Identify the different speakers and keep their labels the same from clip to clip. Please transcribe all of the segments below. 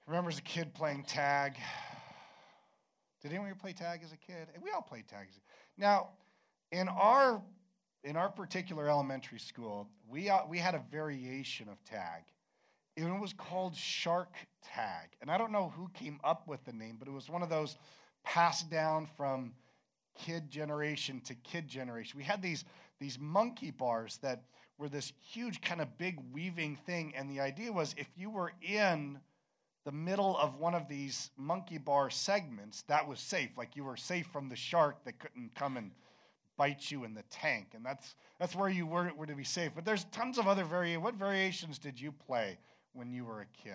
Speaker 1: I remember as a kid playing tag. Did anyone here play tag as a kid? We all played tag. Now, in our particular elementary school, we had a variation of tag. It was called shark tag. And I don't know who came up with the name, but it was one of those passed down from kid generation to kid generation. We had these monkey bars that were this huge kind of big weaving thing. And the idea was if you were in the middle of one of these monkey bar segments, that was safe. Like you were safe from the shark that couldn't come and bite you in the tank. And that's where you were to be safe. But there's tons of other variations. What variations did you play when you were a kid?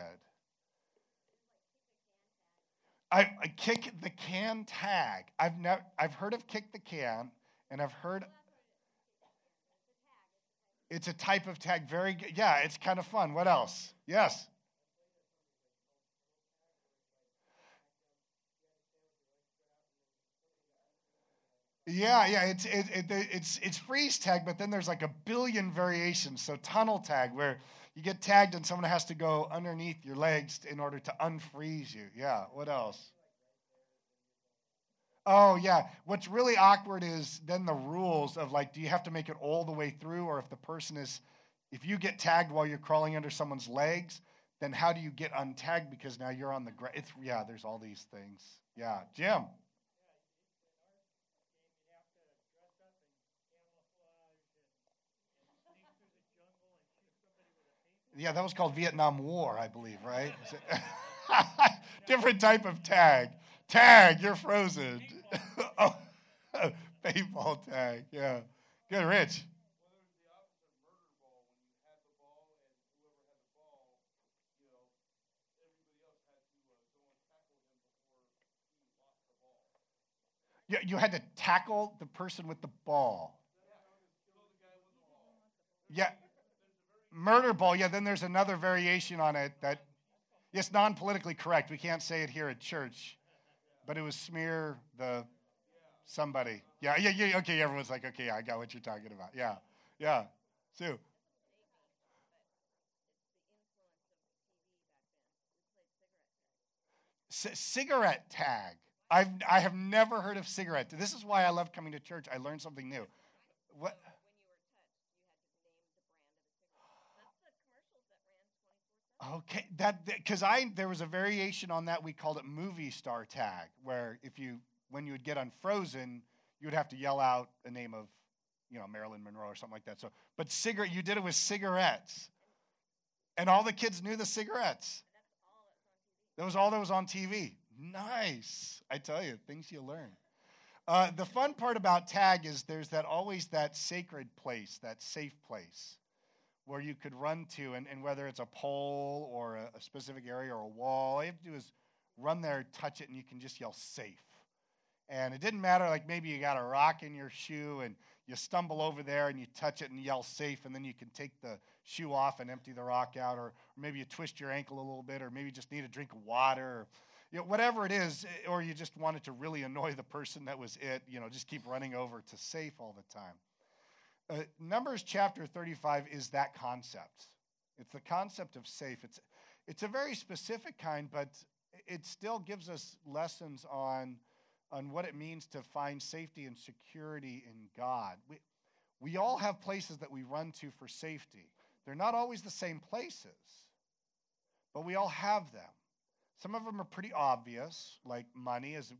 Speaker 1: I kick the can tag. I've heard of kick the can, and I've heard it's a type of tag. Very good. Yeah, it's kind of fun. What else? Yes. Yeah. It's freeze tag, but then there's like a billion variations. So tunnel tag, where you get tagged and someone has to go underneath your legs in order to unfreeze you. Yeah. What else? Oh yeah. What's really awkward is then the rules of like, do you have to make it all the way through, or if you get tagged while you're crawling under someone's legs, then how do you get untagged because now you're on the ground? There's all these things. Yeah, Jim. Yeah, that was called Vietnam War, I believe, right? Different type of tag. Tag, you're frozen. Oh, paintball tag, yeah. Good, Rich. You had to tackle the person with the ball. Yeah, murder ball. Yeah, then there's another variation on it that it's non-politically correct. We can't say it here at church, but it was smear the somebody. Yeah. Okay, everyone's like, okay, I got what you're talking about. Yeah. Sue. Cigarette tag. I have never heard of cigarette. This is why I love coming to church. I learned something new. What? Okay, that because there was a variation on that. We called it movie star tag, where when you would get unfrozen, you would have to yell out the name of Marilyn Monroe or something like that. So, but you did it with cigarettes, and all the kids knew the cigarettes. That was all that was on TV. Nice, I tell you, things you learn. The fun part about tag is there's always that sacred place, that safe place, where you could run to, and whether it's a pole or a specific area or a wall, all you have to do is run there, touch it, and you can just yell safe. And it didn't matter, like maybe you got a rock in your shoe and you stumble over there and you touch it and yell safe, and then you can take the shoe off and empty the rock out, or maybe you twist your ankle a little bit, or maybe you just need a drink of water, or whatever it is, or you just wanted to really annoy the person that was just keep running over to safe all the time. Numbers chapter 35 is that concept. It's the concept of safe. It's a very specific kind, but it still gives us lessons on what it means to find safety and security in God. We all have places that we run to for safety. They're not always the same places, but we all have them. Some of them are pretty obvious, like money is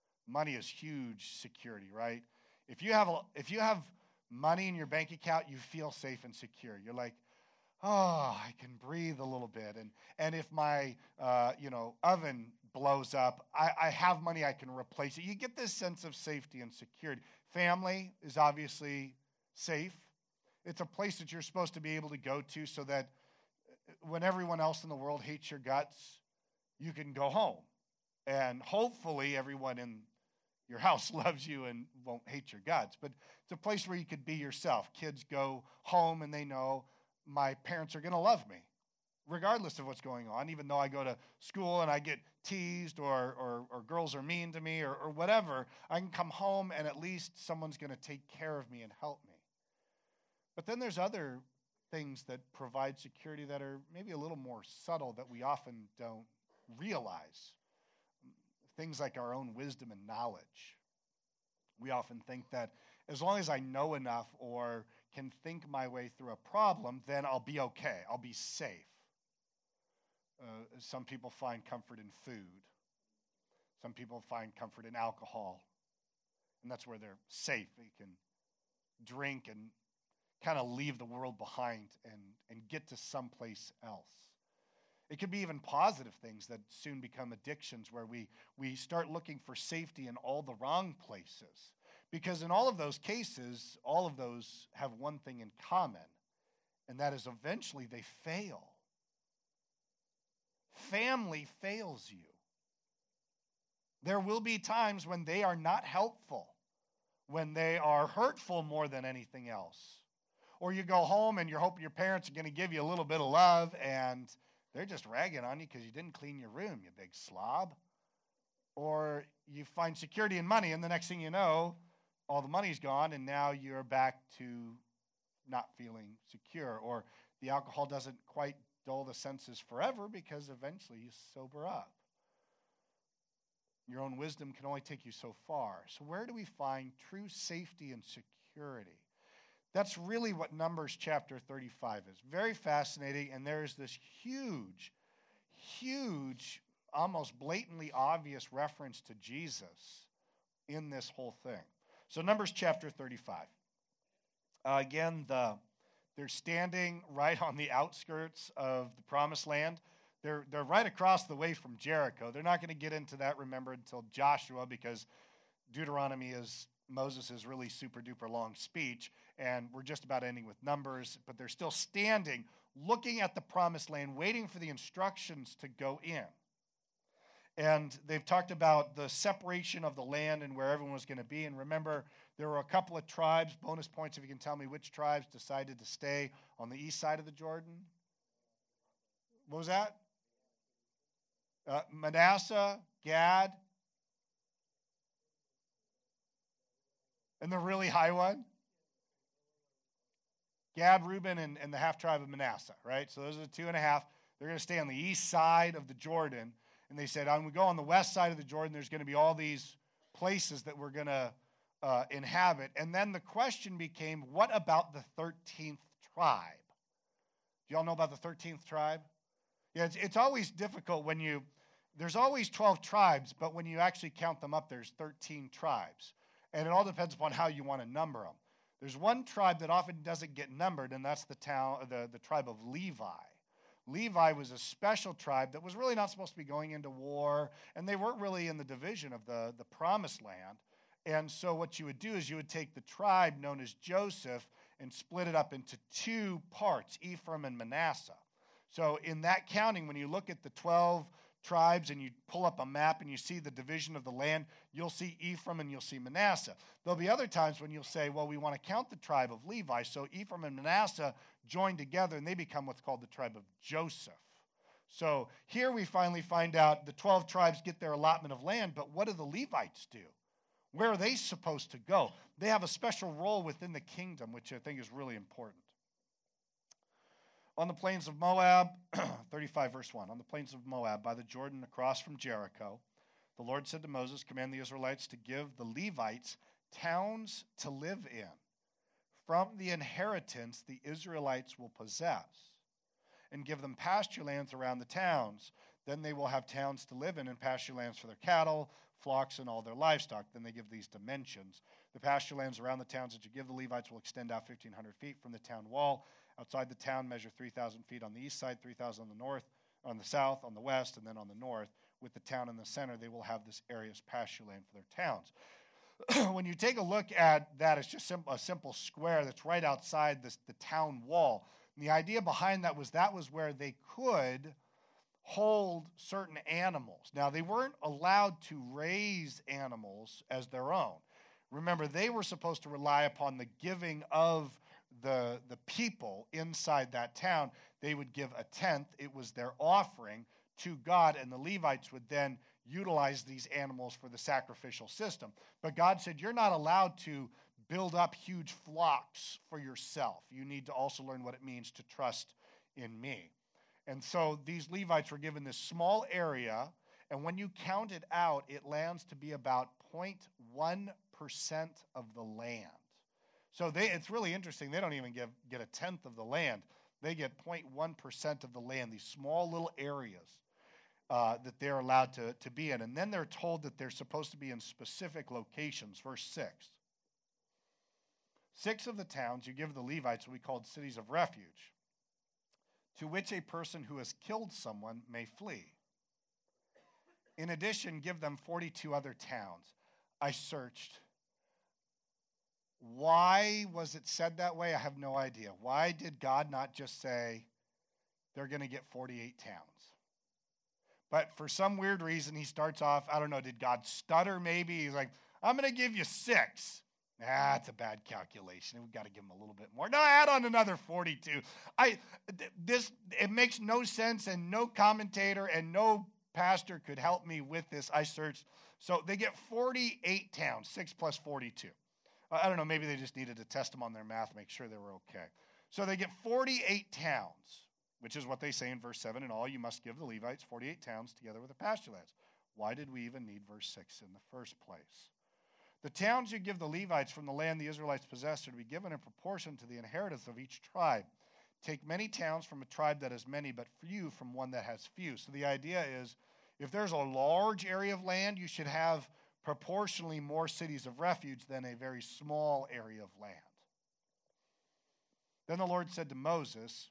Speaker 1: huge security, right? If you have money in your bank account, you feel safe and secure. You're like, oh, I can breathe a little bit. And if my oven blows up, I have money, I can replace it. You get this sense of safety and security. Family is obviously safe. It's a place that you're supposed to be able to go to so that when everyone else in the world hates your guts, you can go home. And hopefully everyone in your house loves you and won't hate your guts. But it's a place where you could be yourself. Kids go home and they know my parents are going to love me, regardless of what's going on, even though I go to school and I get teased or girls are mean to me or whatever. I can come home and at least someone's going to take care of me and help me. But then there's other things that provide security that are maybe a little more subtle that we often don't realize. Things like our own wisdom and knowledge. We often think that as long as I know enough or can think my way through a problem, then I'll be okay. I'll be safe. Some people find comfort in food. Some people find comfort in alcohol. And that's where they're safe. They can drink and kind of leave the world behind and get to someplace else. It could be even positive things that soon become addictions where we start looking for safety in all the wrong places. Because in all of those cases, all of those have one thing in common, and that is eventually they fail. Family fails you. There will be times when they are not helpful, when they are hurtful more than anything else. Or you go home and you're hoping your parents are going to give you a little bit of love, and they're just ragging on you because you didn't clean your room, you big slob. Or you find security in money, and the next thing you know, all the money's gone, and now you're back to not feeling secure. Or the alcohol doesn't quite dull the senses forever because eventually you sober up. Your own wisdom can only take you so far. So where do we find true safety and security? That's really what Numbers chapter 35 is. Very fascinating, and there's this huge, almost blatantly obvious reference to Jesus in this whole thing. So Numbers chapter 35. Again, they're standing right on the outskirts of the Promised Land. They're right across the way from Jericho. They're not going to get into that, remember, until Joshua, because Deuteronomy is Moses' really super-duper long speech, and we're just about ending with Numbers, but they're still standing, looking at the Promised Land, waiting for the instructions to go in. And they've talked about the separation of the land and where everyone was going to be. And remember, there were a couple of tribes, bonus points if you can tell me which tribes decided to stay on the east side of the Jordan. What was that? Manasseh, Gad, and the really high one? Gad, Reuben, and the half tribe of Manasseh, right? So those are the 2.5. They're going to stay on the east side of the Jordan. And they said, when we go on the west side of the Jordan, there's going to be all these places that we're going to inhabit. And then the question became, what about the 13th tribe? Do y'all know about the 13th tribe? Yeah, it's always difficult when there's always 12 tribes, but when you actually count them up, there's 13 tribes. And it all depends upon how you want to number them. There's one tribe that often doesn't get numbered, and that's the tribe of Levi. Levi was a special tribe that was really not supposed to be going into war, and they weren't really in the division of the Promised Land. And so what you would do is you would take the tribe known as Joseph and split it up into two parts, Ephraim and Manasseh. So in that counting, when you look at the 12 tribes and you pull up a map and you see the division of the land, you'll see Ephraim and you'll see Manasseh. There'll be other times when you'll say, well, we want to count the tribe of Levi. So Ephraim and Manasseh join together and they become what's called the tribe of Joseph. So here we finally find out the 12 tribes get their allotment of land, but what do the Levites do? Where are they supposed to go? They have a special role within the kingdom, which I think is really important. On the plains of Moab, 35 verse 1, on the plains of Moab by the Jordan across from Jericho, the Lord said to Moses, command the Israelites to give the Levites towns to live in. From the inheritance the Israelites will possess, and give them pasture lands around the towns. Then they will have towns to live in and pasture lands for their cattle, flocks, and all their livestock. Then they give these dimensions. The pasture lands around the towns that you give the Levites will extend out 1,500 feet from the town wall. Outside the town, measure 3,000 feet on the east side, 3,000 on the north, on the south, on the west, and then on the north. With the town in the center, they will have this area as pasture land for their towns. When you take a look at that, it's just a simple square that's right outside the town wall. And the idea behind that was where they could hold certain animals. Now, they weren't allowed to raise animals as their own. Remember, they were supposed to rely upon the giving of the people inside that town. They would give a tenth. It was their offering to God, and the Levites would then utilize these animals for the sacrificial system. But God said, you're not allowed to build up huge flocks for yourself. You need to also learn what it means to trust in me. And so these Levites were given this small area, and when you count it out, it lands to be about 0.1% of the land. So it's really interesting. They don't even get a tenth of the land. They get 0.1% of the land, these small little areas that they're allowed to be in. And then they're told that they're supposed to be in specific locations. Verse 6. 6 of the towns you give the Levites will be called cities of refuge, to which a person who has killed someone may flee. In addition, give them 42 other towns. I searched. Why was it said that way? I have no idea. Why did God not just say they're going to get 48 towns? But for some weird reason, he starts off, I don't know, did God stutter maybe? He's like, I'm going to give you 6. That's a bad calculation. We've got to give him a little bit more. No, add on another 42. It makes no sense, and no commentator and no pastor could help me with this. I searched. So they get 48 towns, 6 plus 42. I don't know, maybe they just needed to test them on their math, make sure they were okay. So they get 48 towns, which is what they say in verse 7. In all, you must give the Levites 48 towns together with the pasture lands. Why did we even need verse 6 in the first place? The towns you give the Levites from the land the Israelites possessed are to be given in proportion to the inheritance of each tribe. Take many towns from a tribe that has many, but few from one that has few. So the idea is, if there's a large area of land, you should have proportionally more cities of refuge than a very small area of land. Then the Lord said to Moses,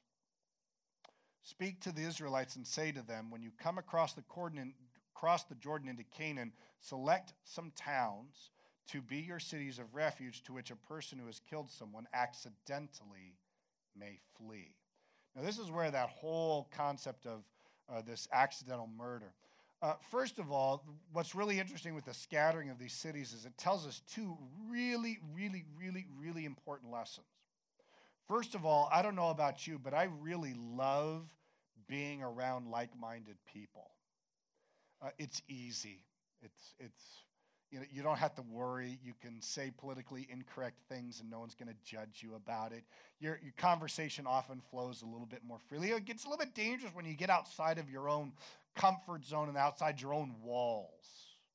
Speaker 1: speak to the Israelites and say to them, when you come across the Jordan into Canaan, select some towns to be your cities of refuge, to which a person who has killed someone accidentally may flee. Now, this is where that whole concept of this accidental murder. First of all, what's really interesting with the scattering of these cities is it tells us 2 really, really, really, really important lessons. First of all, I don't know about you, but I really love being around like-minded people. It's easy. You don't have to worry. You can say politically incorrect things and no one's going to judge you about it. Your conversation often flows a little bit more freely. It gets a little bit dangerous when you get outside of your own comfort zone and outside your own walls.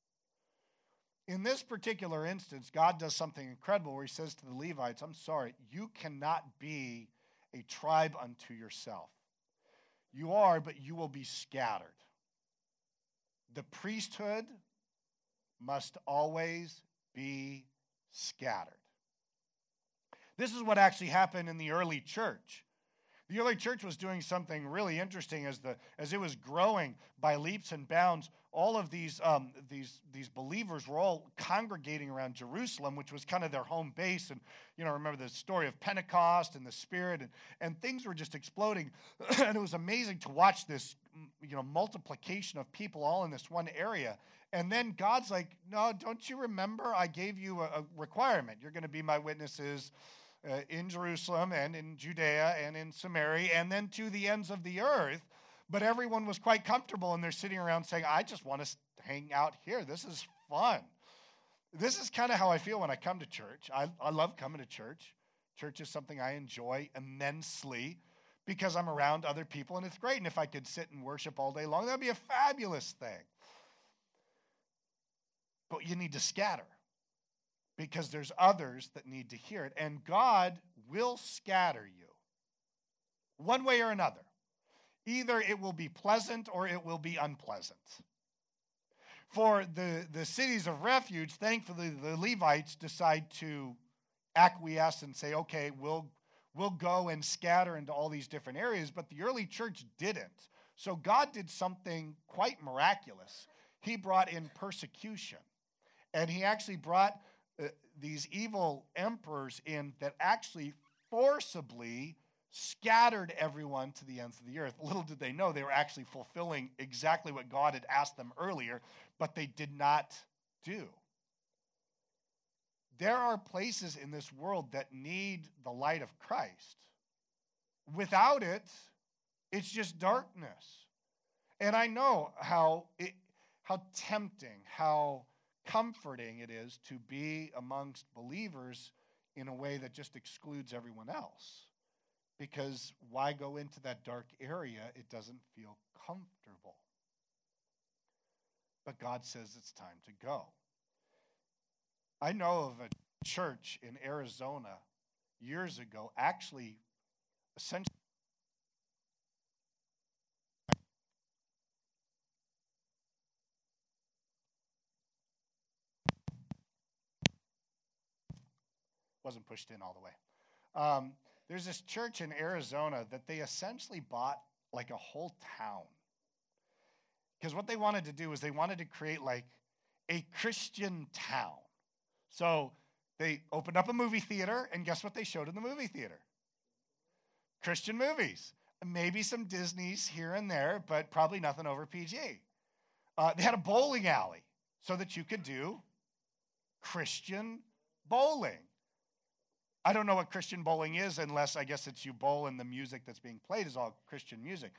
Speaker 1: In this particular instance, God does something incredible where he says to the Levites, I'm sorry, you cannot be a tribe unto yourself. You are, but you will be scattered. The priesthood must always be scattered. This is what actually happened in the early church. The early church was doing something really interesting as it was growing by leaps and bounds. All of these believers were all congregating around Jerusalem, which was kind of their home base. And, remember the story of Pentecost and the Spirit, and things were just exploding. And it was amazing to watch this, multiplication of people all in this one area. And then God's like, no, don't you remember I gave you a requirement? You're going to be my witnesses in Jerusalem and in Judea and in Samaria and then to the ends of the earth. But everyone was quite comfortable, and they're sitting around saying, I just want to hang out here. This is fun. This is kind of how I feel when I come to church. I love coming to church. Church is something I enjoy immensely because I'm around other people, and it's great. And if I could sit and worship all day long, that would be a fabulous thing. But you need to scatter because there's others that need to hear it. And God will scatter you one way or another. Either it will be pleasant or it will be unpleasant. For the cities of refuge, thankfully, the Levites decide to acquiesce and say, okay, we'll go and scatter into all these different areas. But the early church didn't. So God did something quite miraculous. He brought in persecution. And he actually brought these evil emperors in that actually forcibly scattered everyone to the ends of the earth. Little did they know they were actually fulfilling exactly what God had asked them earlier, but they did not do. There are places in this world that need the light of Christ. Without it, it's just darkness. And I know how tempting, how comforting it is to be amongst believers in a way that just excludes everyone else. because why go into that dark area? It doesn't feel comfortable. But God says it's time to go. I know of a church in Arizona years ago, actually, essentially, wasn't pushed in all the way. There's this church in Arizona that they essentially bought like a whole town. Because what they wanted to do is they wanted to create like a Christian town. So they opened up a movie theater, and guess what they showed in the movie theater? Christian movies. Maybe some Disney's here and there, but probably nothing over PG. They had a bowling alley so that you could do Christian bowling. I don't know what Christian bowling is unless I guess it's you bowl and the music that's being played is all Christian music.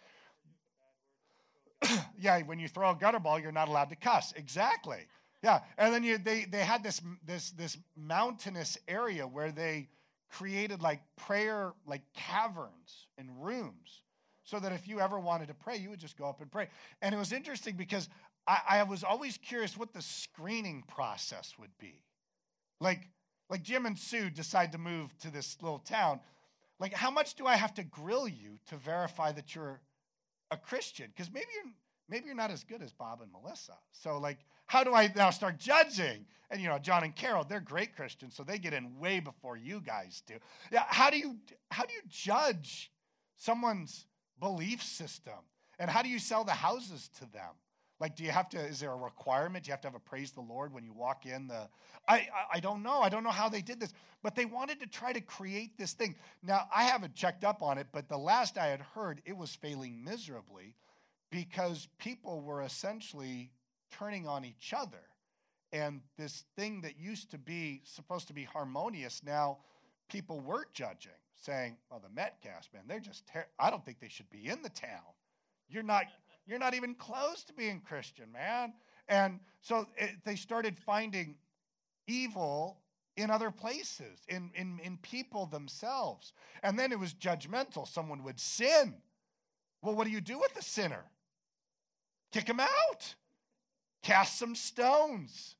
Speaker 1: Yeah, when you throw a gutter ball, you're not allowed to cuss. Exactly. Yeah, and then they had this mountainous area where they created like prayer, like caverns and rooms, so that if you ever wanted to pray, you would just go up and pray. And it was interesting because I was always curious what the screening process would be. Like Jim and Sue decide to move to this little town. Like, how much do I have to grill you to verify that you're a Christian? Because maybe you're not as good as Bob and Melissa. So, like, how do I now start judging? And, John and Carol, they're great Christians, so they get in way before you guys do. Yeah, how do you judge someone's belief system? And how do you sell the houses to them? Like, is there a requirement? Do you have to have a praise the Lord when you walk in? I don't know. I don't know how they did this. But they wanted to try to create this thing. Now, I haven't checked up on it, but the last I had heard, it was failing miserably because people were essentially turning on each other. And this thing that used to be supposed to be harmonious, now people were judging, saying, well, the Metcast, man, they're just I don't think they should be in the town. You're not even close to being Christian, man. And so they started finding evil in other places, in people themselves. And then it was judgmental. Someone would sin. Well, what do you do with the sinner? Kick him out. Cast some stones.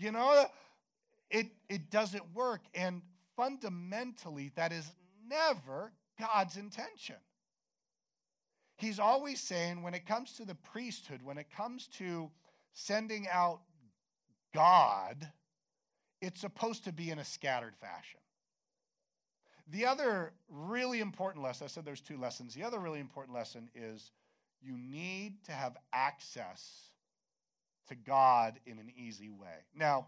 Speaker 1: It doesn't work. And fundamentally, that is never God's intention. He's always saying when it comes to the priesthood, when it comes to sending out God, it's supposed to be in a scattered fashion. The other really important lesson, I said there's two lessons. The other really important lesson is you need to have access to God in an easy way. Now,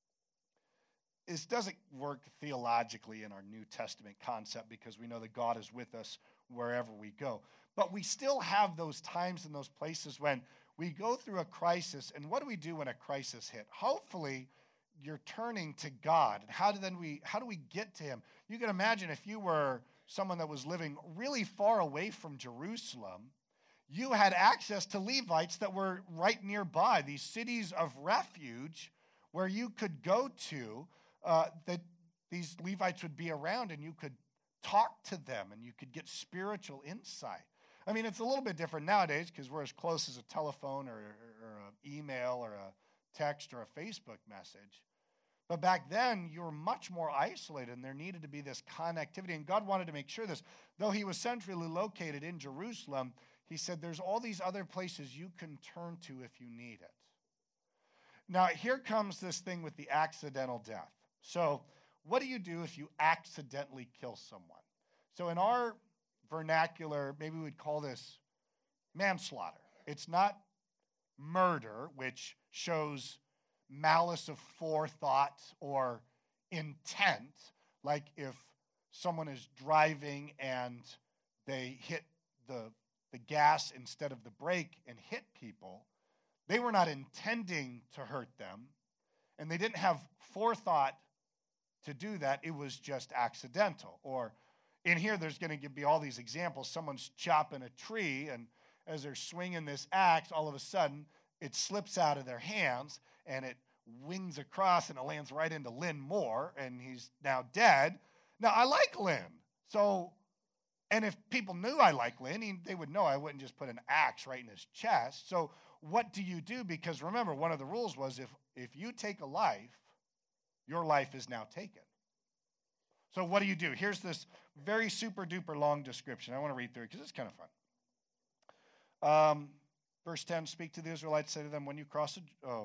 Speaker 1: this doesn't work theologically in our New Testament concept because we know that God is with us wherever we go. But we still have those times and those places when we go through a crisis. And what do we do when a crisis hit? Hopefully, you're turning to God. And how do we get to him? You can imagine if you were someone that was living really far away from Jerusalem, you had access to Levites that were right nearby, these cities of refuge where you could go to, that these Levites would be around and you could talk to them and you could get spiritual insight. I mean, it's a little bit different nowadays because we're as close as a telephone or an email or a text or a Facebook message. But back then, you were much more isolated, and there needed to be this connectivity. And God wanted to make sure this. Though he was centrally located in Jerusalem, he said there's all these other places you can turn to if you need it. Now, here comes this thing with the accidental death. So what do you do if you accidentally kill someone? So in our vernacular, maybe we'd call this manslaughter. It's not murder, which shows malice of forethought or intent, like if someone is driving and they hit the gas instead of the brake and hit people. They were not intending to hurt them, and they didn't have forethought to do that. It was just accidental. Or in here, there's going to be all these examples. Someone's chopping a tree, and as they're swinging this axe, all of a sudden, it slips out of their hands, and it wings across, and it lands right into Lynn Moore, and he's now dead. Now, I like Lynn, so And if people knew I liked Lynn, they would know I wouldn't just put an axe right in his chest. So what do you do? Because remember, one of the rules was if you take a life, your life is now taken. So what do? Here's this very super duper long description. I want to read through it because it's kind of fun. Verse 10, speak to the Israelites, say to them, when you cross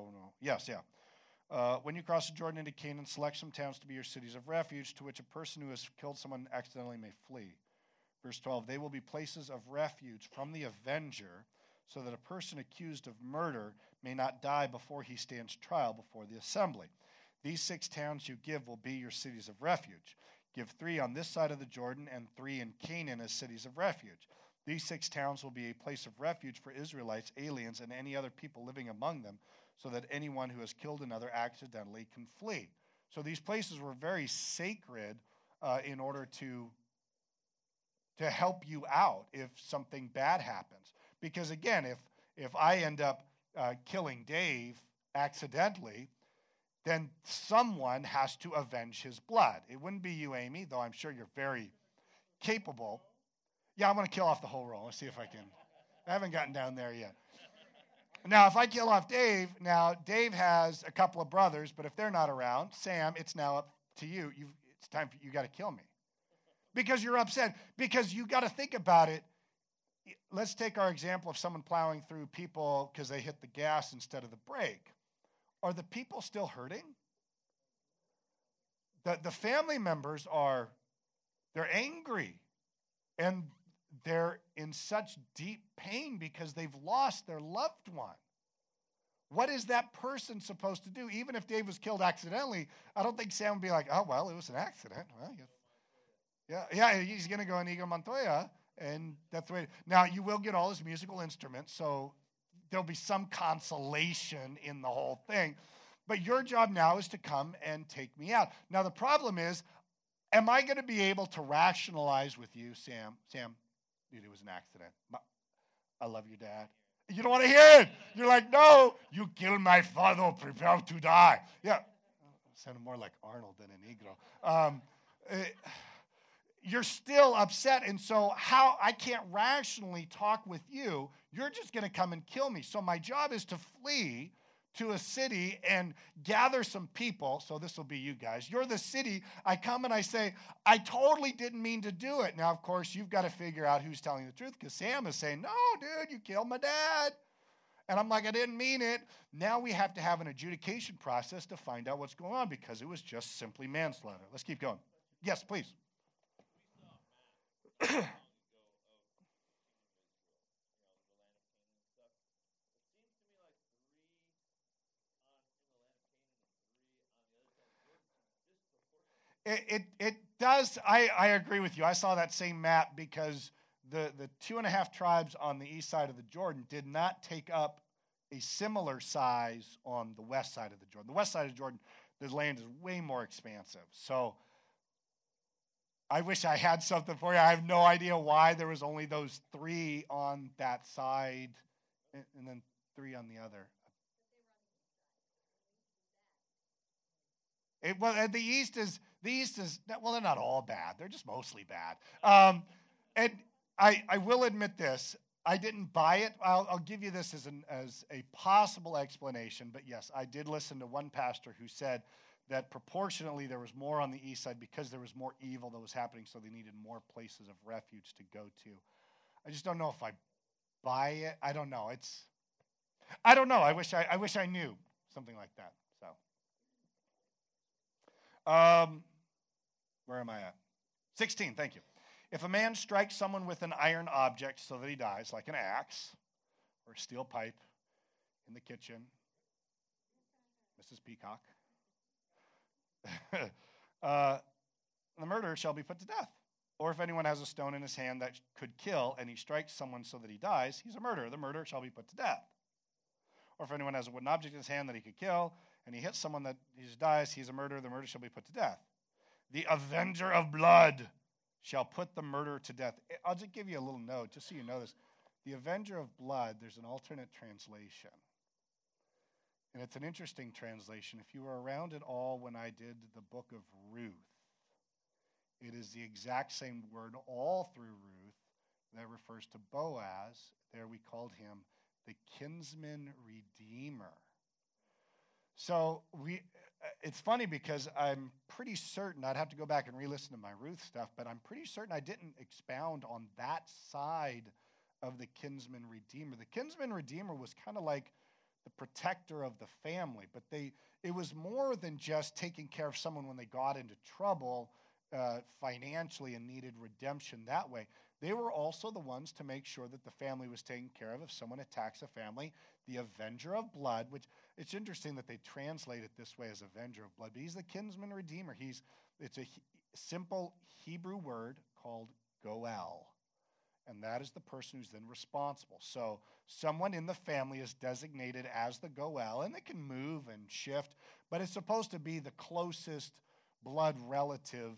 Speaker 1: when you cross the Jordan into Canaan, select some towns to be your cities of refuge, to which a person who has killed someone accidentally may flee. Verse 12, they will be places of refuge from the avenger, so that a person accused of murder may not die before he stands trial before the assembly. These 6 towns you give will be your cities of refuge. Give 3 on this side of the Jordan and 3 in Canaan as cities of refuge. These 6 towns will be a place of refuge for Israelites, aliens, and any other people living among them, so that anyone who has killed another accidentally can flee. So these places were very sacred in order to help you out if something bad happens. Because again, if I end up killing Dave accidentally, then someone has to avenge his blood. It wouldn't be you, Amy, though I'm sure you're very capable. Yeah, I'm going to kill off the whole roll. Let's see if I can. I haven't gotten down there yet. Now, if I kill off Dave, now Dave has a couple of brothers, but if they're not around, Sam, it's now up to you. It's time for you got to kill me. Because you're upset. Because you got to think about it. Let's take our example of someone plowing through people because they hit the gas instead of the brake. Are the people still hurting? The family members they're angry. And they're in such deep pain because they've lost their loved one. What is that person supposed to do? Even if Dave was killed accidentally, I don't think Sam would be like, oh, well, it was an accident. Well, yeah, he's going to go Inigo Montoya, and that's the way. Now, you will get all his musical instruments, so there'll be some consolation in the whole thing. But your job now is to come and take me out. Now, the problem is, am I going to be able to rationalize with you, Sam, dude, it was an accident. I love your dad. You don't want to hear it. You're like, no, you killed my father, prepare to die. Yeah, sounded more like Arnold than a Negro. You're still upset, and so I can't rationally talk with you. You're just going to come and kill me. So my job is to flee to a city and gather some people. So this will be you guys. You're the city. I come and I say, I totally didn't mean to do it. Now, of course, you've got to figure out who's telling the truth because Sam is saying, no, dude, you killed my dad. And I'm like, I didn't mean it. Now we have to have an adjudication process to find out what's going on because it was just simply manslaughter. Let's keep going. Yes, please. It does. I agree with you. I saw that same map because the 2.5 tribes on the east side of the Jordan did not take up a similar size on the west side of the Jordan. The west side of Jordan, the land is way more expansive. So I wish I had something for you. I have no idea why there was only those 3 on that side and then 3 on the other. The East is, well, they're not all bad. They're just mostly bad. And I will admit this. I didn't buy it. I'll give you this as a possible explanation. But yes, I did listen to one pastor who said that proportionately there was more on the east side because there was more evil that was happening, so they needed more places of refuge to go to. I just don't know if I buy it. I don't know. I don't know. I wish I knew something like that. Where am I at? 16, thank you. If a man strikes someone with an iron object so that he dies, like an axe or a steel pipe in the kitchen, Mrs. Peacock, the murderer shall be put to death. Or if anyone has a stone in his hand that could kill and he strikes someone so that he dies, he's a murderer. The murderer shall be put to death. Or if anyone has a wooden object in his hand that he could kill and he hits someone that he dies, he's a murderer. The murderer shall be put to death. The avenger of blood shall put the murderer to death. I'll just give you a little note, just so you know this. The avenger of blood, there's an alternate translation. And it's an interesting translation. If you were around at all when I did the book of Ruth, It is the exact same word all through Ruth that refers to Boaz. There we called him the kinsman redeemer. So it's funny because I'm pretty certain, I'd have to go back and re-listen to my Ruth stuff, but I'm pretty certain I didn't expound on that side of the kinsman redeemer. The kinsman redeemer was kind of like the protector of the family, but it was more than just taking care of someone when they got into trouble financially and needed redemption that way. They were also the ones to make sure that the family was taken care of if someone attacks a family. The avenger of blood, which it's interesting that they translate it this way as avenger of blood, but he's the kinsman redeemer. It's a simple Hebrew word called goel, and that is the person who's then responsible. So someone in the family is designated as the goel, and it can move and shift, but it's supposed to be the closest blood relative,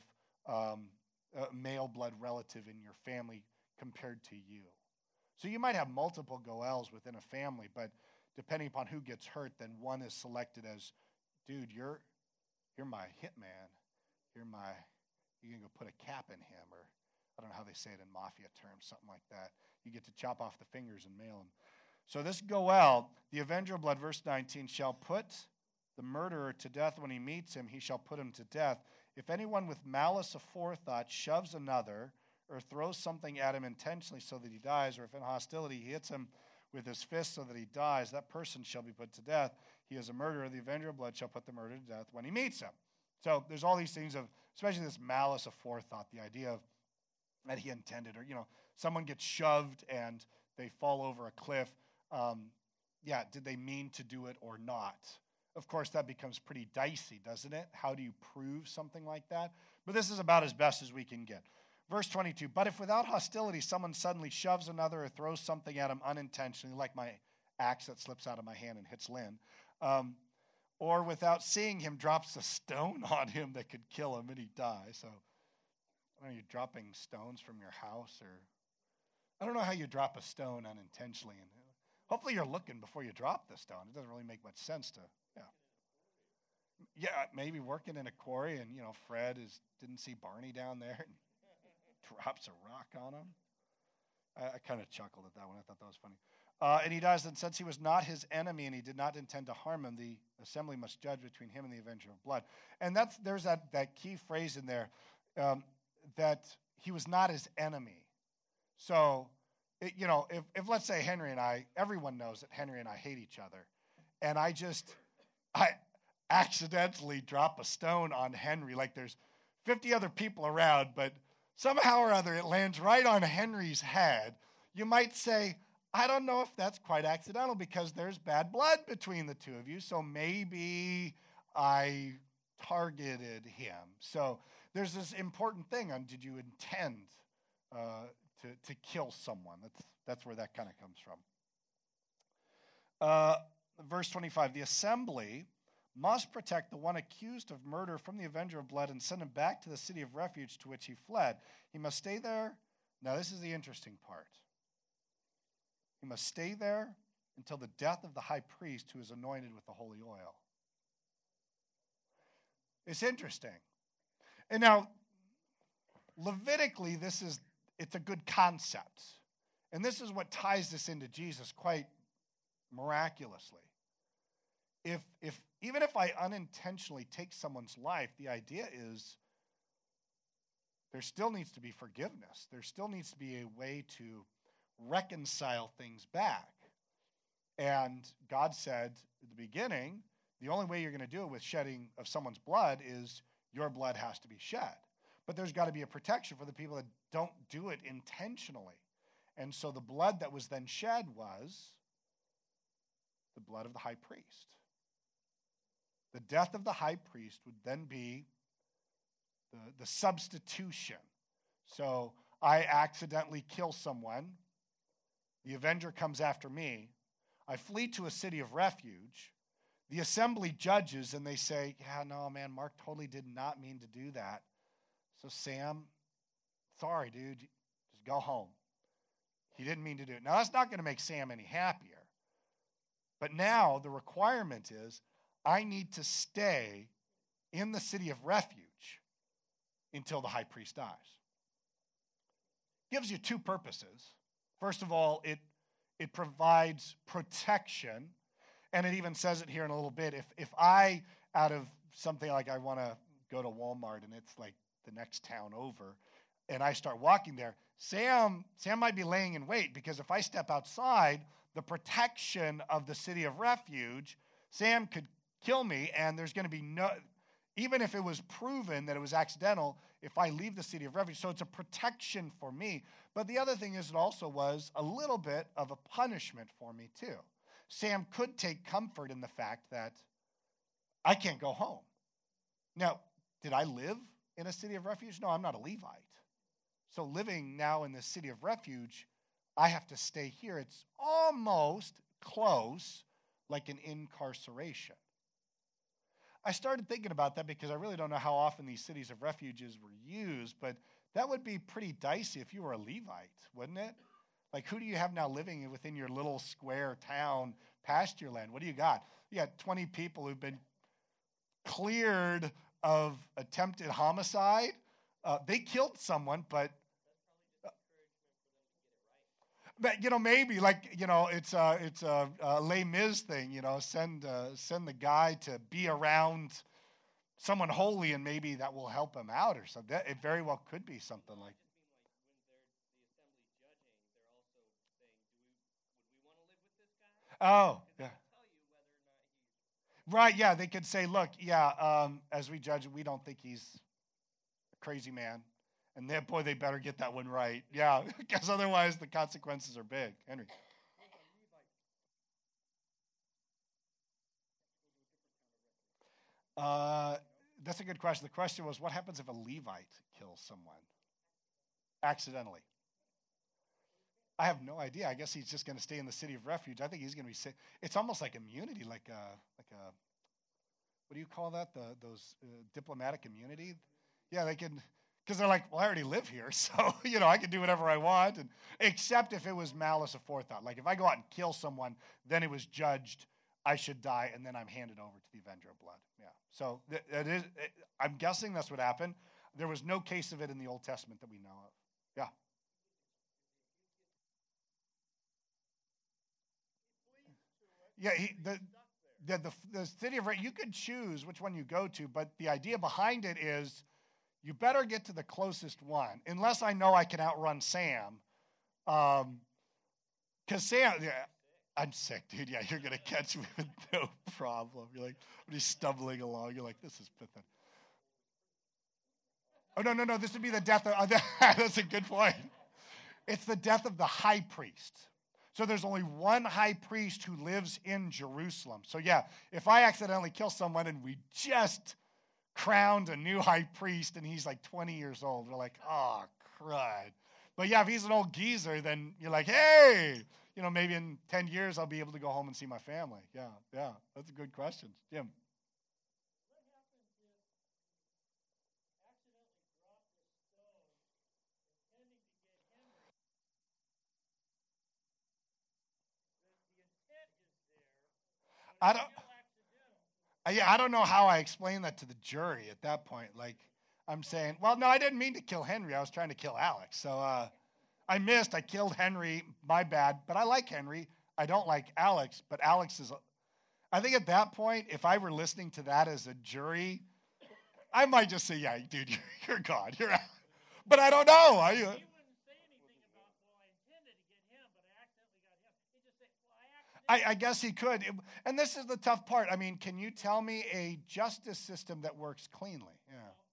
Speaker 1: male blood relative in your family compared to you. So you might have multiple goels within a family, but depending upon who gets hurt, then one is selected as, dude, you're my hitman. You can go put a cap in him, or I don't know how they say it in mafia terms, something like that. You get to chop off the fingers and mail him. So this goel, the avenger of blood, verse 19, shall put the murderer to death when he meets him. He shall put him to death. If anyone with malice aforethought shoves another or throws something at him intentionally so that he dies, or if in hostility he hits him with his fist so that he dies, that person shall be put to death. He is a murderer. The avenger of blood shall put the murderer to death when he meets him. So there's all these things of, especially this malice aforethought, the idea of that he intended, or, someone gets shoved and they fall over a cliff. Did they mean to do it or not? Of course, that becomes pretty dicey, doesn't it? How do you prove something like that? But this is about as best as we can get. Verse 22, but if without hostility someone suddenly shoves another or throws something at him unintentionally, like my axe that slips out of my hand and hits Lynn, or without seeing him drops a stone on him that could kill him and he dies. So, I don't know, you're dropping stones from your house, or I don't know how you drop a stone unintentionally. And hopefully you're looking before you drop the stone. It doesn't really make much sense to, maybe working in a quarry and, Fred didn't see Barney down there and drops a rock on him. I kind of chuckled at that one. I thought that was funny. And he dies, and since he was not his enemy and he did not intend to harm him, the assembly must judge between him and the avenger of blood. And there's that key phrase in there, that he was not his enemy. So, if let's say Henry and I, everyone knows that Henry and I hate each other, and I accidentally drop a stone on Henry, like there's 50 other people around, but somehow or other it lands right on Henry's head, you might say, I don't know if that's quite accidental because there's bad blood between the two of you, so maybe I targeted him. So there's this important thing on, did you intend to kill someone? That's where that kind of comes from. Verse 25, the assembly must protect the one accused of murder from the avenger of blood and send him back to the city of refuge to which he fled. He must stay there. Now, this is the interesting part. He must stay there until the death of the high priest who is anointed with the holy oil. It's interesting. And now, Levitically, it's a good concept. And this is what ties this into Jesus quite miraculously. Even if I unintentionally take someone's life, the idea is there still needs to be forgiveness. There still needs to be a way to reconcile things back. And God said at the beginning, the only way you're going to do it with shedding of someone's blood is your blood has to be shed. But there's got to be a protection for the people that don't do it intentionally. And so the blood that was then shed was the blood of the high priest. The death of the high priest would then be the substitution. So I accidentally kill someone. The avenger comes after me. I flee to a city of refuge. The assembly judges and they say, yeah, no, man, Mark totally did not mean to do that. So Sam, sorry, dude, just go home. He didn't mean to do it. Now, that's not going to make Sam any happier. But now the requirement is I need to stay in the city of refuge until the high priest dies. Gives you two purposes. First of all, it provides protection, and it even says it here in a little bit. If I, out of something like I want to go to Walmart and it's like the next town over, and I start walking there, Sam might be laying in wait, because if I step outside the protection of the city of refuge, Sam could kill me, and there's going to be no, even if it was proven that it was accidental, if I leave the city of refuge. So it's a protection for me. But the other thing is, it also was a little bit of a punishment for me too. Sam could take comfort in the fact that I can't go home. Now, did I live in a city of refuge? No, I'm not a Levite. So living now in the city of refuge, I have to stay here. It's almost close like an incarceration. I started thinking about that because I really don't know how often these cities of refuges were used, but that would be pretty dicey if you were a Levite, wouldn't it? Like, who do you have now living within your little square town pasture land? What do you got? You got 20 people who've been cleared of attempted homicide. They killed someone, but maybe it's a Les Mis thing. Send the guy to be around someone holy, and maybe that will help him out or something. It very well could be something like. Oh, yeah. Right, yeah, they could say, look, as we judge, we don't think he's a crazy man. And they better get that one right. Yeah, because otherwise the consequences are big. Henry. That's a good question. The question was, what happens if a Levite kills someone accidentally? I have no idea. I guess he's just going to stay in the city of refuge. I think he's going to be safe. It's almost like immunity, like a what do you call that? Those diplomatic immunity. Yeah, they can, because they're like, well, I already live here, so I can do whatever I want, and except if it was malice aforethought. Like if I go out and kill someone, then it was judged I should die, and then I'm handed over to the avenger of blood. Yeah. So I'm guessing that's what happened. There was no case of it in the Old Testament that we know of. Yeah. Yeah, the city of you could choose which one you go to, but the idea behind it is you better get to the closest one, unless I know I can outrun Sam. Because Sam, yeah, I'm sick, dude. Yeah, you're going to catch me with no problem. You're like, when he's stumbling along, you're like, this is pathetic. Oh, no, this would be the death of, that's a good point. It's the death of the high priest. So there's only one high priest who lives in Jerusalem. So yeah, if I accidentally kill someone and we just crowned a new high priest and he's like 20 years old, we're like, oh, crud. But yeah, if he's an old geezer, then you're like, hey, maybe in 10 years I'll be able to go home and see my family. Yeah, that's a good question. Jim. I don't. I don't know how I explain that to the jury at that point. Like, I'm saying, well, no, I didn't mean to kill Henry. I was trying to kill Alex. So I missed. I killed Henry. My bad. But I like Henry. I don't like Alex. But Alex is. I think at that point, if I were listening to that as a jury, I might just say, yeah, dude, you're God. You're out. But I don't know. I guess he could. And this is the tough part. I mean, can you tell me a justice system that works cleanly? Yeah.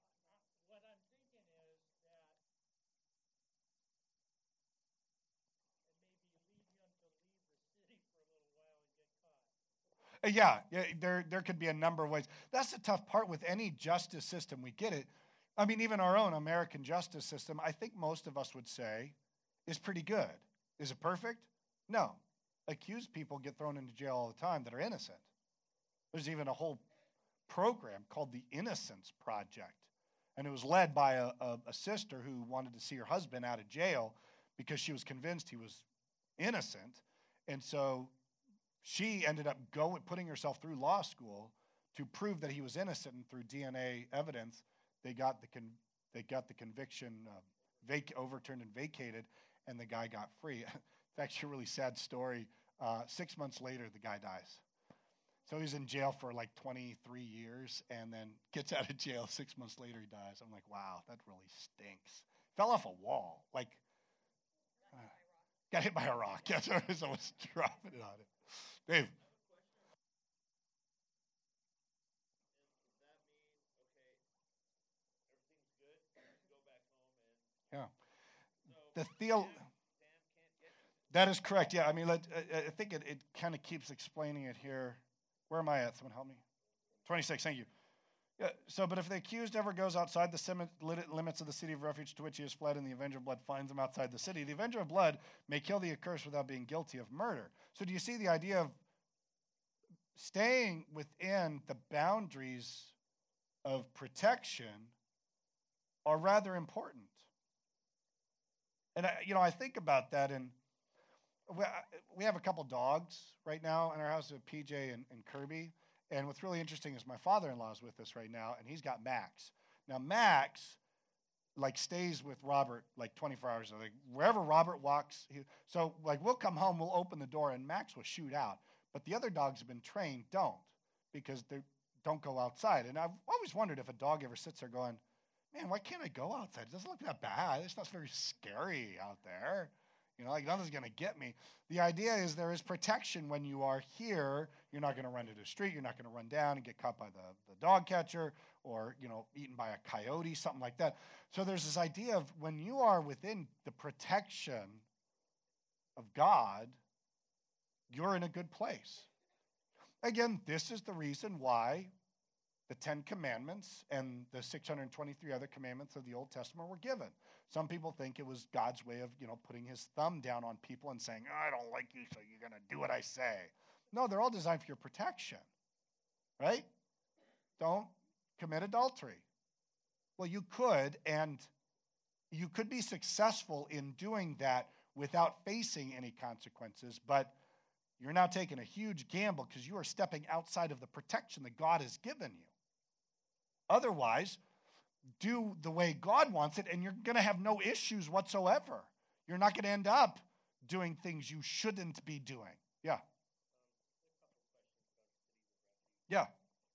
Speaker 1: Yeah, there could be a number of ways. That's the tough part with any justice system. We get it. I mean, even our own American justice system, I think most of us would say, is pretty good. Is it perfect? No. Accused people get thrown into jail all the time that are innocent. There's even a whole program called the Innocence Project. And it was led by a sister who wanted to see her husband out of jail because she was convinced he was innocent. And so she ended up putting herself through law school to prove that he was innocent. And through DNA evidence, they they got the conviction overturned and vacated, and the guy got free. It's actually a really sad story. 6 months later, the guy dies. So he's in jail for like 23 years and then gets out of jail. 6 months later, he dies. I'm like, wow, that really stinks. Fell off a wall. Like, got hit by a rock. That's what I was dropping it on it. Dave. Yeah. The theo. That is correct. Yeah. I mean, I think it kind of keeps explaining it here. Where am I at? Someone help me. 26. Thank you. Yeah, so, but if the accused ever goes outside the limits of the city of refuge to which he has fled and the avenger of blood finds him outside the city, the avenger of blood may kill the accursed without being guilty of murder. So do you see the idea of staying within the boundaries of protection are rather important? And, I think about that, and we have a couple dogs right now in our house, PJ and Kirby. And what's really interesting is my father-in-law is with us right now, and he's got Max. Now, Max, stays with Robert, 24 hours. Like, wherever Robert walks, we'll come home, we'll open the door, and Max will shoot out. But the other dogs have been trained don't, because they don't go outside. And I've always wondered if a dog ever sits there going, man, why can't I go outside? It doesn't look that bad. It's not very scary out there. Nothing's going to get me. The idea is there is protection when you are here. You're not going to run into the street. You're not going to run down and get caught by the dog catcher or, eaten by a coyote, something like that. So there's this idea of when you are within the protection of God, you're in a good place. Again, this is the reason why the 10 Commandments and the 623 other commandments of the Old Testament were given. Some people think it was God's way of, putting his thumb down on people and saying, I don't like you, so you're going to do what I say. No, they're all designed for your protection, right? Don't commit adultery. Well, you could, and you could be successful in doing that without facing any consequences, but you're now taking a huge gamble because you are stepping outside of the protection that God has given you. Otherwise, do the way God wants it, and you're going to have no issues whatsoever. You're not going to end up doing things you shouldn't be doing. Yeah. Yeah.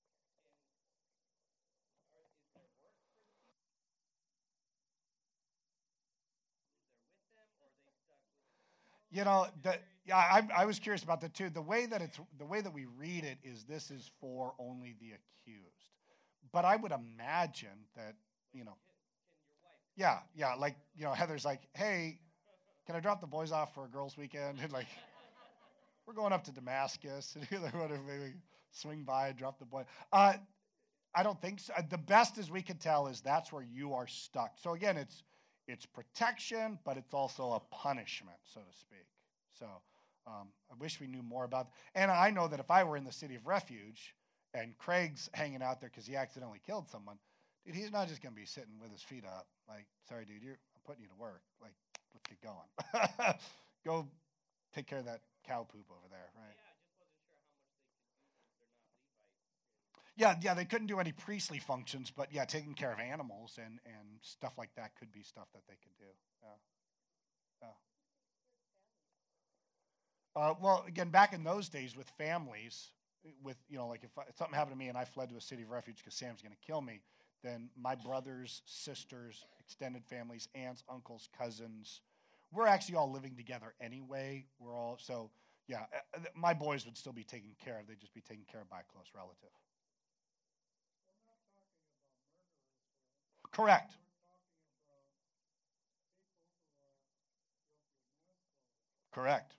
Speaker 1: I was curious about that too. The way that we read it is this is for only the accused. But I would imagine that, yeah, Heather's like, hey, can I drop the boys off for a girls' weekend? And we're going up to Damascus, and whatever, maybe swing by, drop the boy. I don't think so. The best as we can tell is that's where you are stuck. So again, it's protection, but it's also a punishment, so to speak. So I wish we knew more about that. And I know that if I were in the city of refuge and Craig's hanging out there because he accidentally killed someone, dude, he's not just going to be sitting with his feet up. Like, sorry, dude, I'm putting you to work. Like, let's get going. Go take care of that cow poop over there, right? Yeah, they couldn't do any priestly functions, but yeah, taking care of animals and stuff like that could be stuff that they could do. Yeah. Well, again, back in those days with families, if something happened to me and I fled to a city of refuge because Sam's going to kill me, then my brothers, sisters, extended families, aunts, uncles, cousins, we're actually all living together anyway. My boys would still be taken care of. They'd just be taken care of by a close relative. Correct. Correct.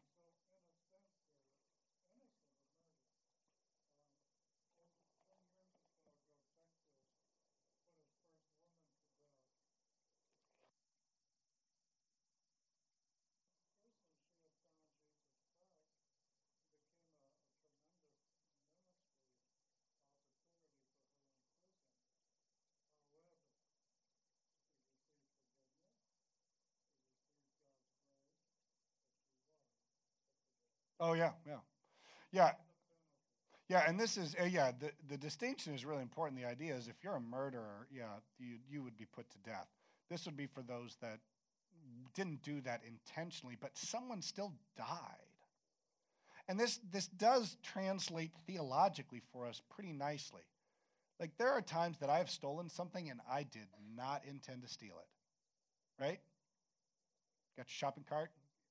Speaker 1: Oh, yeah. Yeah. Yeah, and this is the distinction is really important. The idea is if you're a murderer, you would be put to death. This would be for those that didn't do that intentionally, but someone still died. And this does translate theologically for us pretty nicely. Like there are times that I have stolen something and I did not intend to steal it. Right? Got your shopping cart?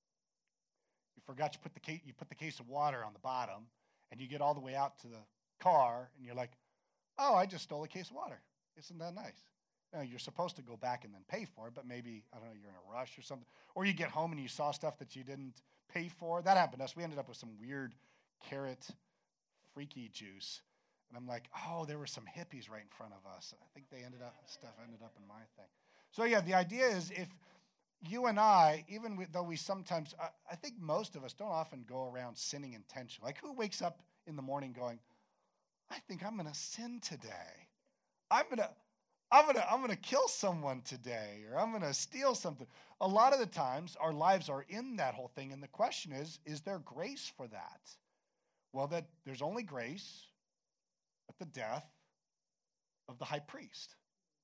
Speaker 1: You forgot you put the case of water on the bottom, and you get all the way out to the car, and you're like, oh, I just stole a case of water. Isn't that nice? Now, you're supposed to go back and then pay for it, but maybe, I don't know, you're in a rush or something. Or you get home and you saw stuff that you didn't pay for. That happened to us. We ended up with some weird carrot freaky juice. And I'm like, oh, there were some hippies right in front of us. I think stuff ended up in my thing. So, yeah, the idea is if you and I, though we sometimes, I think most of us don't often go around sinning intentionally. Like who wakes up in the morning going, I think I'm going to sin today. I'm going to kill someone today, or I'm going to steal something. A lot of the times our lives are in that whole thing. And the question is there grace for that? Well, that there's only grace at the death of the high priest.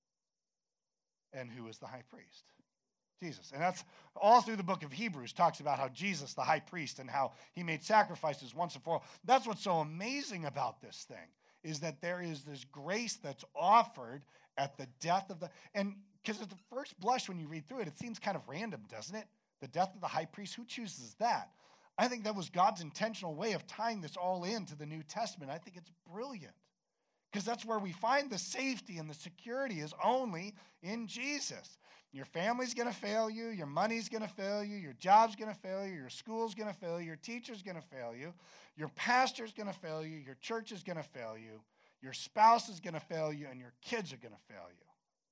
Speaker 1: And who is the high priest? Jesus. And that's all through the book of Hebrews talks about how Jesus, the high priest, and how he made sacrifices once and for all. That's what's so amazing about this thing, is that there is this grace that's offered at the death of and because at the first blush when you read through it, it seems kind of random, doesn't it? The death of the high priest, who chooses that? I think that was God's intentional way of tying this all into the New Testament. I think it's brilliant. Because that's where we find the safety and the security is only in Jesus. Your family's going to fail you. Your money's going to fail you. Your job's going to fail you. Your school's going to fail you. Your teacher's going to fail you. Your pastor's going to fail you. Your church is going to fail you. Your spouse is going to fail you. And your kids are going to fail you.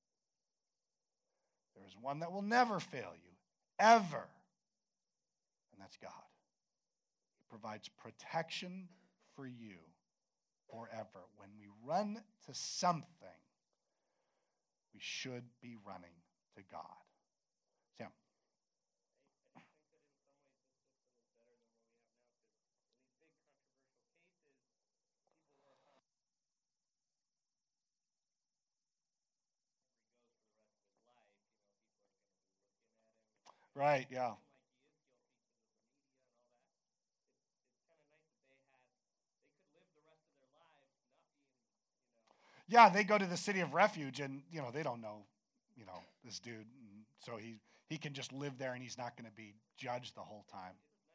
Speaker 1: There is one that will never fail you, ever. And that's God. He provides protection for you forever. When we run to something, we should be running to God. Sam. Right, yeah. Yeah, they go to the city of refuge and, they don't know, this dude. And so he can just live there and he's not going to be judged the whole time.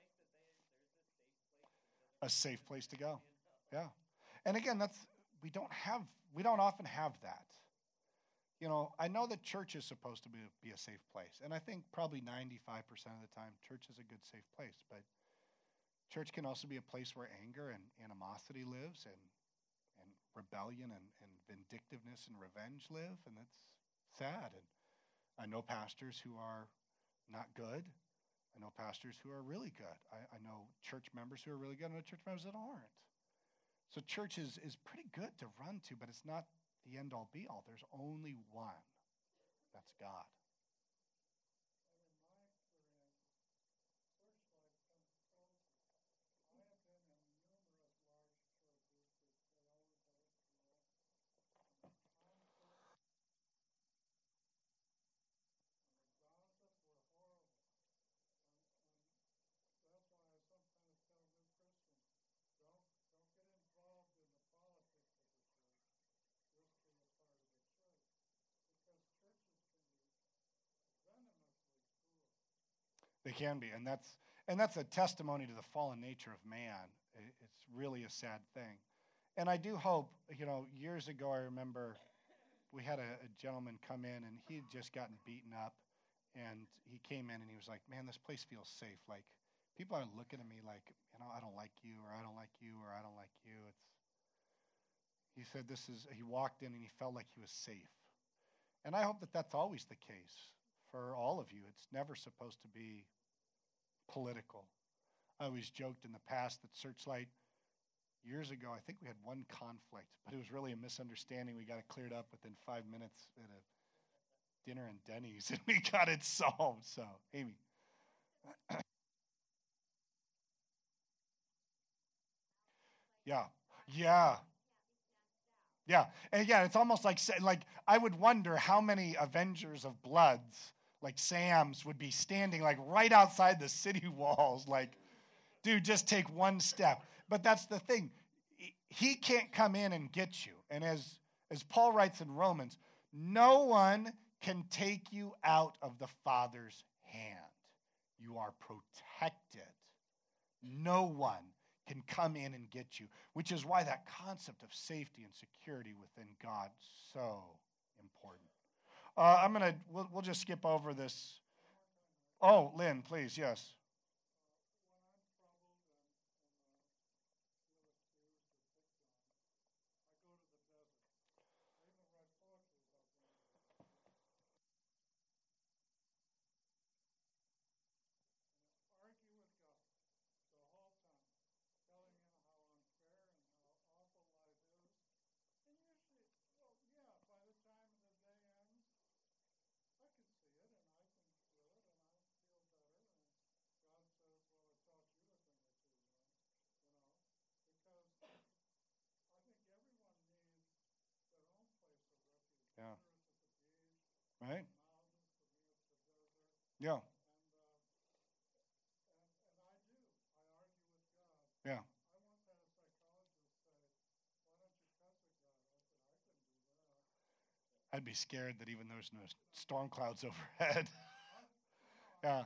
Speaker 1: A safe place to go. Yeah. And again, we don't often have that. I know that church is supposed to be a safe place. And I think probably 95% of the time, church is a good, safe place. But church can also be a place where anger and animosity lives and rebellion and vindictiveness and revenge live. And that's sad. And I know pastors who are not good. I know pastors who are really good. I know church members who are really good. I know church members that aren't. So church is pretty good to run to, but it's not the end-all, be-all. There's only one. That's God. They can be, and that's a testimony to the fallen nature of man. It's really a sad thing. And I do hope, years ago I remember we had a gentleman come in and he had just gotten beaten up, and he came in and he was like, man, this place feels safe. Like, people aren't looking at me like, I don't like you, or I don't like you, or I don't like you. He said he walked in and he felt like he was safe. And I hope that that's always the case for all of you. It's never supposed to be political. I always joked in the past that Searchlight, years ago, I think we had one conflict, but it was really a misunderstanding. We got it cleared up within 5 minutes at a dinner in Denny's, and we got it solved. So, Amy. Yeah. Yeah. Yeah. And again, it's almost like I would wonder how many Avengers of Bloods, like Sam's, would be standing like right outside the city walls, like, dude, just take one step. But that's the thing. He can't come in and get you. And as Paul writes in Romans, no one can take you out of the Father's hand. You are protected. No one can come in and get you, which is why that concept of safety and security within God is so important. We'll just skip over this. Oh, Lynn, please, yes. Yeah. Right? Yeah. Yeah. I'd be scared that even there's no storm clouds overhead. Yeah.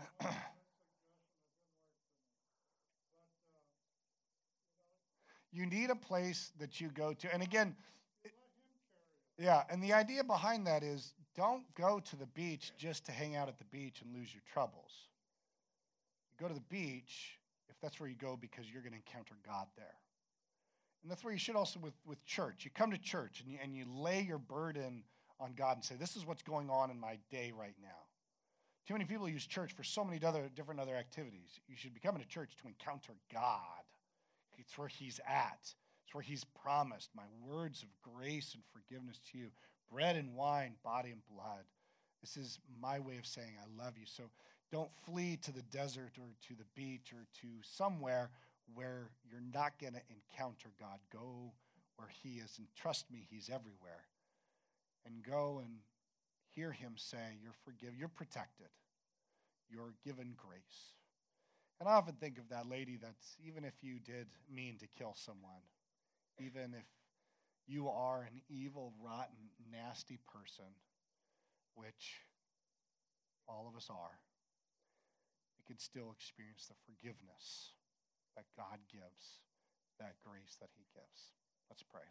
Speaker 1: You need a place that you go to. And again, yeah, and the idea behind that is don't go to the beach just to hang out at the beach and lose your troubles. You go to the beach if that's where you go because you're going to encounter God there. And that's where you should also with church. You come to church and you lay your burden on God and say, this is what's going on in my day right now. Too many people use church for so many different other activities. You should be coming to church to encounter God. It's where he's at. It's where he's promised my words of grace and forgiveness to you. Bread and wine, body and blood. This is my way of saying I love you. So don't flee to the desert or to the beach or to somewhere where you're not going to encounter God. Go where he is, and trust me, he's everywhere. And go and hear him say, you're forgiven, you're protected, you're given grace. And I often think of that lady that's, even if you did mean to kill someone, even if you are an evil, rotten, nasty person, which all of us are, we could still experience the forgiveness that God gives, that grace that he gives. Let's pray.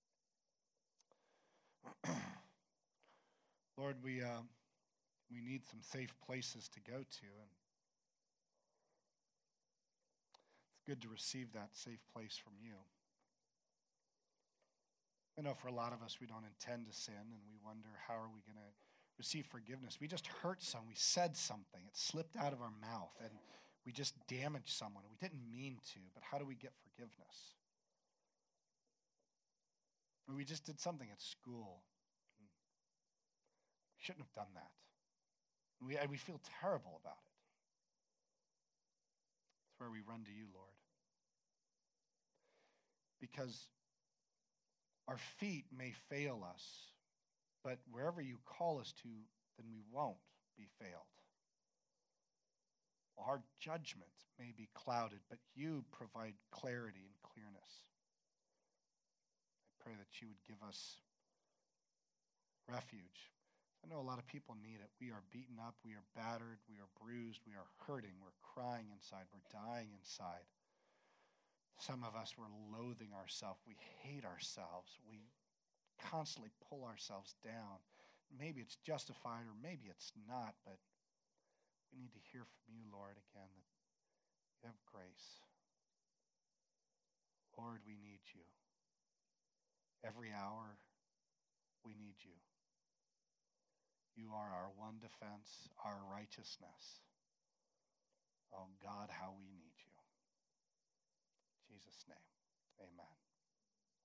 Speaker 1: Lord, we need some safe places to go to, and it's good to receive that safe place from you. I know for a lot of us, we don't intend to sin, and we wonder, how are we going to receive forgiveness? We just hurt someone. We said something. It slipped out of our mouth, and we just damaged someone. We didn't mean to, but how do we get forgiveness? Or we just did something at school. We shouldn't have done that. And we feel terrible about it. It's where we run to you, Lord. Because our feet may fail us, but wherever you call us to, then we won't be failed. Our judgment may be clouded, but you provide clarity and clearness. I pray that you would give us refuge. I know a lot of people need it. We are beaten up, we are battered, we are bruised, we are hurting, we're crying inside, we're dying inside. Some of us, we're loathing ourselves. We hate ourselves. We constantly pull ourselves down. Maybe it's justified or maybe it's not, but we need to hear from you, Lord, again, that you have grace. Lord, we need you. Every hour, we need you. You are our one defense, our righteousness. Oh, God, how we need you. In Jesus' name, amen.